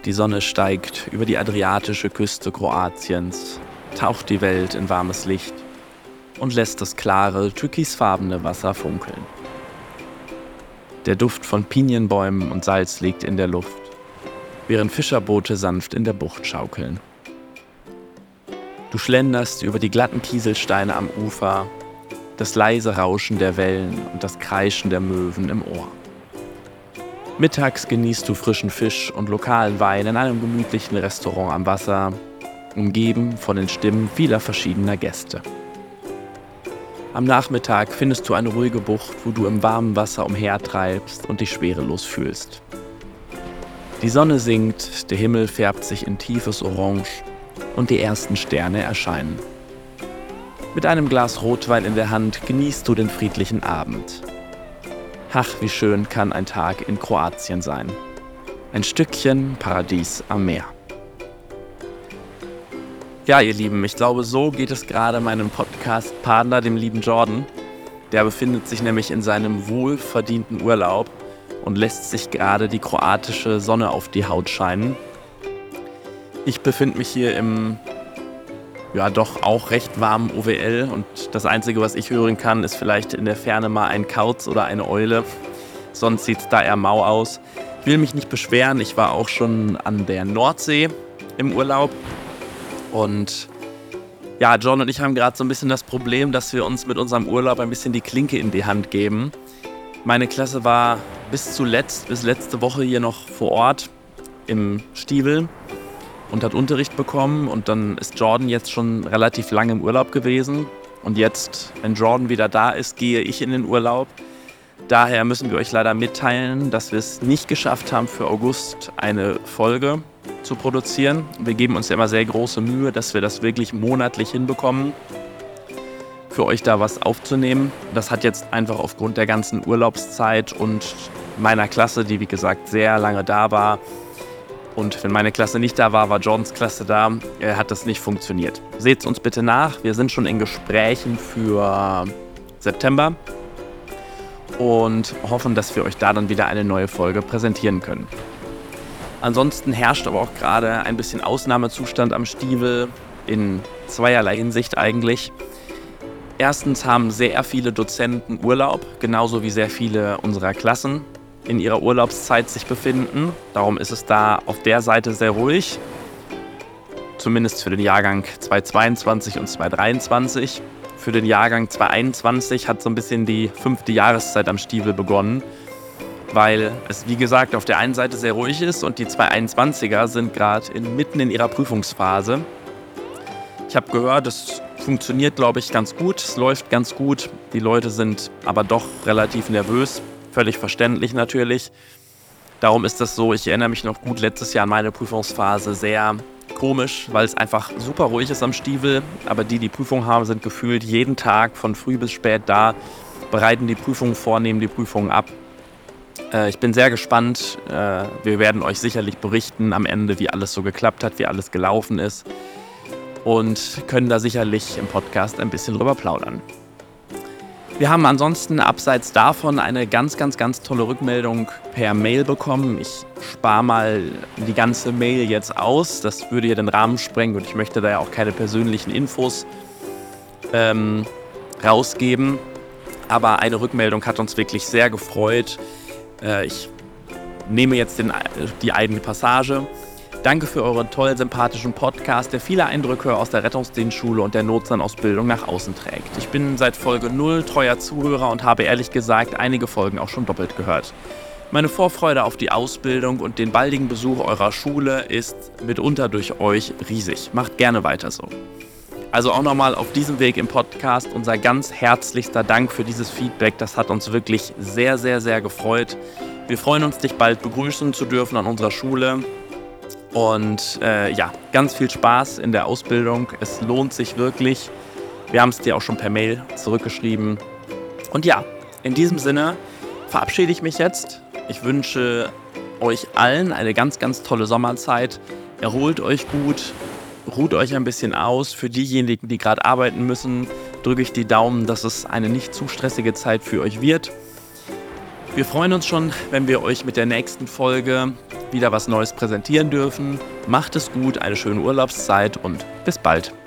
Die Sonne steigt über die adriatische Küste Kroatiens, taucht die Welt in warmes Licht und lässt das klare, türkisfarbene Wasser funkeln. Der Duft von Pinienbäumen und Salz liegt in der Luft, während Fischerboote sanft in der Bucht schaukeln. Du schlenderst über die glatten Kieselsteine am Ufer, das leise Rauschen der Wellen und das Kreischen der Möwen im Ohr. Mittags genießt du frischen Fisch und lokalen Wein in einem gemütlichen Restaurant am Wasser, umgeben von den Stimmen vieler verschiedener Gäste. Am Nachmittag findest du eine ruhige Bucht, wo du im warmen Wasser umhertreibst und dich schwerelos fühlst. Die Sonne sinkt, der Himmel färbt sich in tiefes Orange und die ersten Sterne erscheinen. Mit einem Glas Rotwein in der Hand genießt du den friedlichen Abend. Ach, wie schön kann ein Tag in Kroatien sein. Ein Stückchen Paradies am Meer. Ja, ihr Lieben, ich glaube, so geht es gerade meinem Podcast-Partner, dem lieben Jordan. Der befindet sich nämlich in seinem wohlverdienten Urlaub und lässt sich gerade die kroatische Sonne auf die Haut scheinen. Ich befinde mich hier im doch auch recht warmen OWL und das Einzige, was ich hören kann, ist vielleicht in der Ferne mal ein Kauz oder eine Eule. Sonst sieht es da eher mau aus. Ich will mich nicht beschweren, ich war auch schon an der Nordsee im Urlaub und ja, John und ich haben gerade so ein bisschen das Problem, dass wir uns mit unserem Urlaub ein bisschen die Klinke in die Hand geben. Meine Klasse war bis letzte Woche hier noch vor Ort im Stivel und hat Unterricht bekommen und dann ist Jordan jetzt schon relativ lange im Urlaub gewesen und jetzt, wenn Jordan wieder da ist, gehe ich in den Urlaub. Daher müssen wir euch leider mitteilen, dass wir es nicht geschafft haben, für August eine Folge zu produzieren. Wir geben uns ja immer sehr große Mühe, dass wir das wirklich monatlich hinbekommen, für euch da was aufzunehmen. Das hat jetzt einfach aufgrund der ganzen Urlaubszeit und meiner Klasse, die wie gesagt sehr lange da war, und wenn meine Klasse nicht da war, war Jordans Klasse da, hat das nicht funktioniert. Seht's uns bitte nach, wir sind schon in Gesprächen für September und hoffen, dass wir euch da dann wieder eine neue Folge präsentieren können. Ansonsten herrscht aber auch gerade ein bisschen Ausnahmezustand am Stivel in zweierlei Hinsicht eigentlich. Erstens haben sehr viele Dozenten Urlaub, genauso wie sehr viele unserer Klassen in ihrer Urlaubszeit sich befinden. Darum ist es da auf der Seite sehr ruhig, zumindest für den Jahrgang 2022 und 2023. Für den Jahrgang 2021 hat so ein bisschen die 5. Jahreszeit am Stivel begonnen, weil es, wie gesagt, auf der einen Seite sehr ruhig ist und die 2021er sind gerade mitten in ihrer Prüfungsphase. Ich habe gehört, es funktioniert, glaube ich, ganz gut, es läuft ganz gut. Die Leute sind aber doch relativ nervös. Völlig verständlich natürlich. Darum ist das so, ich erinnere mich noch gut letztes Jahr an meine Prüfungsphase, sehr komisch, weil es einfach super ruhig ist am Stivel. Aber die Prüfung haben, sind gefühlt jeden Tag von früh bis spät da, bereiten die Prüfungen vor, nehmen die Prüfungen ab. Ich bin sehr gespannt. Wir werden euch sicherlich berichten am Ende, wie alles so geklappt hat, wie alles gelaufen ist. Und können da sicherlich im Podcast ein bisschen drüber plaudern. Wir haben ansonsten abseits davon eine ganz, ganz, ganz tolle Rückmeldung per Mail bekommen. Ich spare mal die ganze Mail jetzt aus. Das würde ja den Rahmen sprengen und ich möchte da ja auch keine persönlichen Infos rausgeben. Aber eine Rückmeldung hat uns wirklich sehr gefreut. Ich nehme jetzt die eigene Passage. Danke für euren tollen, sympathischen Podcast, der viele Eindrücke aus der Rettungsdienstschule und der Notsannausbildung nach außen trägt. Ich bin seit Folge 0 treuer Zuhörer und habe ehrlich gesagt einige Folgen auch schon doppelt gehört. Meine Vorfreude auf die Ausbildung und den baldigen Besuch eurer Schule ist mitunter durch euch riesig. Macht gerne weiter so. Also auch nochmal auf diesem Weg im Podcast unser ganz herzlichster Dank für dieses Feedback. Das hat uns wirklich sehr, sehr, sehr gefreut. Wir freuen uns, dich bald begrüßen zu dürfen an unserer Schule. Und ganz viel Spaß in der Ausbildung. Es lohnt sich wirklich. Wir haben es dir auch schon per Mail zurückgeschrieben. Und ja, in diesem Sinne verabschiede ich mich jetzt. Ich wünsche euch allen eine ganz, ganz tolle Sommerzeit. Erholt euch gut, ruht euch ein bisschen aus. Für diejenigen, die gerade arbeiten müssen, drücke ich die Daumen, dass es eine nicht zu stressige Zeit für euch wird. Wir freuen uns schon, wenn wir euch mit der nächsten Folge wieder was Neues präsentieren dürfen. Macht es gut, eine schöne Urlaubszeit und bis bald.